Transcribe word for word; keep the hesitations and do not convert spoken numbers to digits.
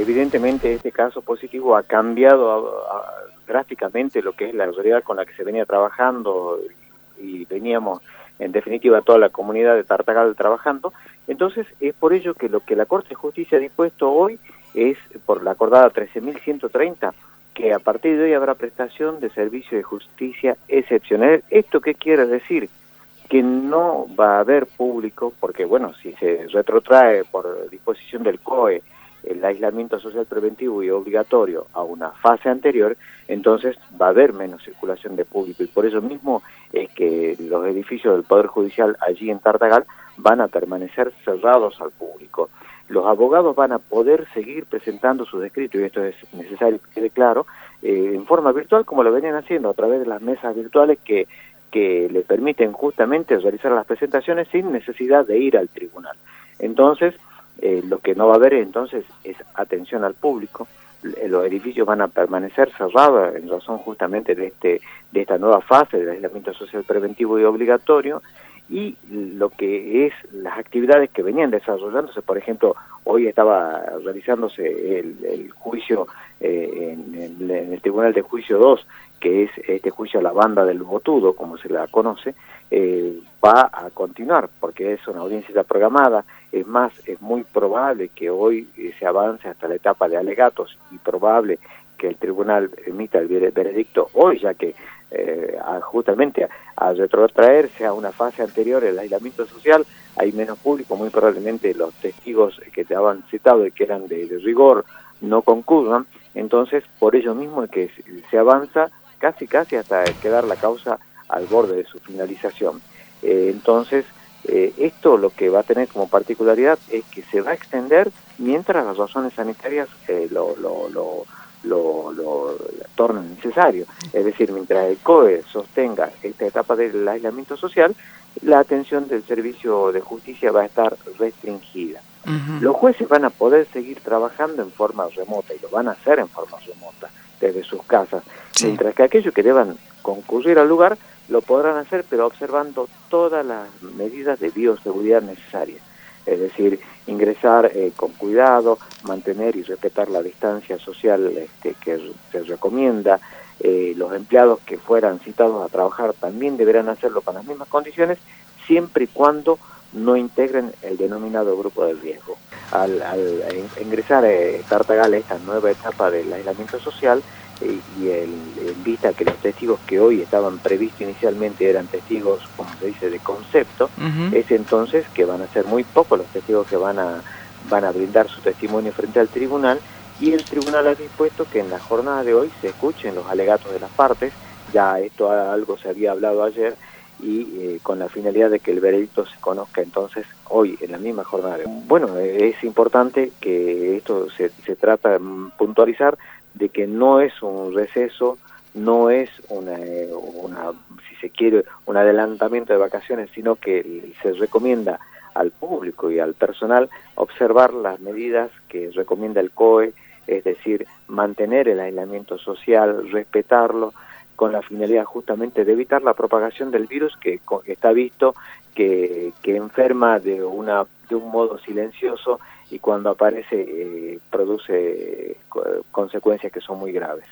evidentemente este caso positivo ha cambiado a, a, drásticamente lo que es la realidad con la que se venía trabajando y veníamos en definitiva toda la comunidad de Tartagal trabajando. Entonces es por ello que lo que la Corte de Justicia ha dispuesto hoy es por la acordada trece mil ciento treinta, que a partir de hoy habrá prestación de servicio de justicia excepcional. ¿Esto qué quiere decir? Que no va a haber público, porque bueno, si se retrotrae por disposición del C O E el aislamiento social preventivo y obligatorio a una fase anterior, entonces va a haber menos circulación de público, y por eso mismo es que los edificios del Poder Judicial allí en Tartagal van a permanecer cerrados al público. Los abogados van a poder seguir presentando sus escritos, y esto es necesario que quede claro, eh, en forma virtual, como lo venían haciendo a través de las mesas virtuales que que le permiten justamente realizar las presentaciones sin necesidad de ir al tribunal. Entonces, eh, lo que no va a haber entonces es atención al público. Los edificios van a permanecer cerrados en razón justamente de este de esta nueva fase del aislamiento social preventivo y obligatorio, y lo que es las actividades que venían desarrollándose. Por ejemplo, hoy estaba realizándose el, el juicio eh, en, en, en el Tribunal de Juicio dos, que es este juicio a la banda del Botudo, como se la conoce, eh, va a continuar, porque es una audiencia ya programada. Es más, es muy probable que hoy eh, se avance hasta la etapa de alegatos, y probable que el tribunal emita el veredicto hoy, ya que eh, a, justamente a, a retrotraerse a una fase anterior, el aislamiento social, hay menos público, muy probablemente los testigos que te habían citado y que eran de, de rigor no concurran. Entonces, por ello mismo es que se avanza casi casi hasta quedar la causa al borde de su finalización. Eh, entonces, eh, esto lo que va a tener como particularidad es que se va a extender mientras las razones sanitarias eh, lo, lo, lo, lo, lo, lo tornen necesario. Es decir, mientras el C O E sostenga esta etapa del aislamiento social, la atención del servicio de justicia va a estar restringida. Uh-huh. Los jueces van a poder seguir trabajando en forma remota, y lo van a hacer en forma remota desde sus casas, sí. Mientras que aquellos que deban concurrir al lugar lo podrán hacer, pero observando todas las medidas de bioseguridad necesarias. Es decir, ingresar eh, con cuidado, mantener y respetar la distancia social este, que se recomienda. Eh, los empleados que fueran citados a trabajar también deberán hacerlo con las mismas condiciones, siempre y cuando no integren el denominado grupo de riesgo. Al, al ingresar eh, Tartagal a esta nueva etapa del aislamiento social, eh, y el, en vista que los testigos que hoy estaban previstos inicialmente eran testigos, como se dice, de concepto, uh-huh. Es entonces que van a ser muy pocos los testigos que van a, van a brindar su testimonio frente al tribunal, y el tribunal ha dispuesto que en la jornada de hoy se escuchen los alegatos de las partes. Ya esto algo se había hablado ayer, y eh, con la finalidad de que el veredicto se conozca entonces hoy en la misma jornada. Bueno, es importante que esto se, se trata de puntualizar de que no es un receso, no es una, una, si se quiere, un adelantamiento de vacaciones, sino que se recomienda al público y al personal observar las medidas que recomienda el C O E, es decir, mantener el aislamiento social, respetarlo, con la finalidad justamente de evitar la propagación del virus, que está visto que, que enferma de una de un modo silencioso, y cuando aparece eh, produce consecuencias que son muy graves.